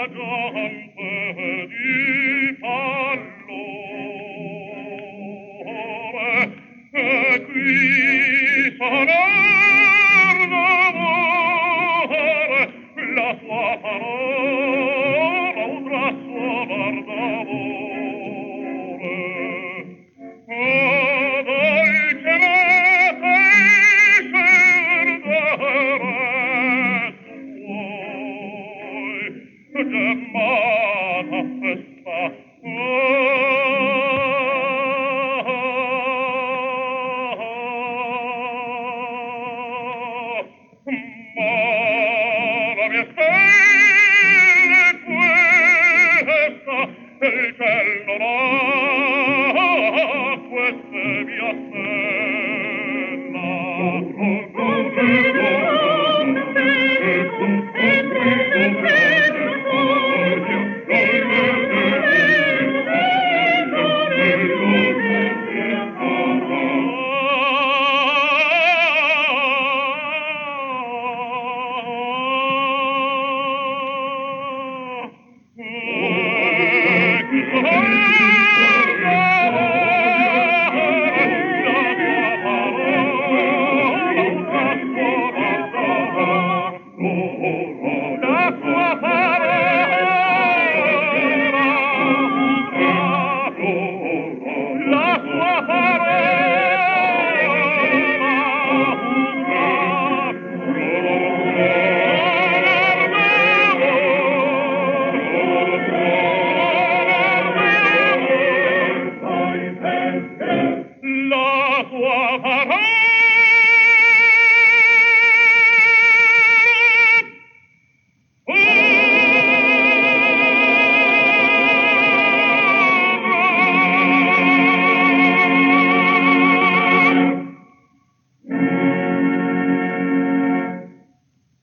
viaggiante di pallore, e qui sonar d'amore, la sua parola udrà suonar d'amore. Oh, dolcemente scendere suoi, gemmata festa, ma la mia stella è questa, e il ciel non ha queste mie stella.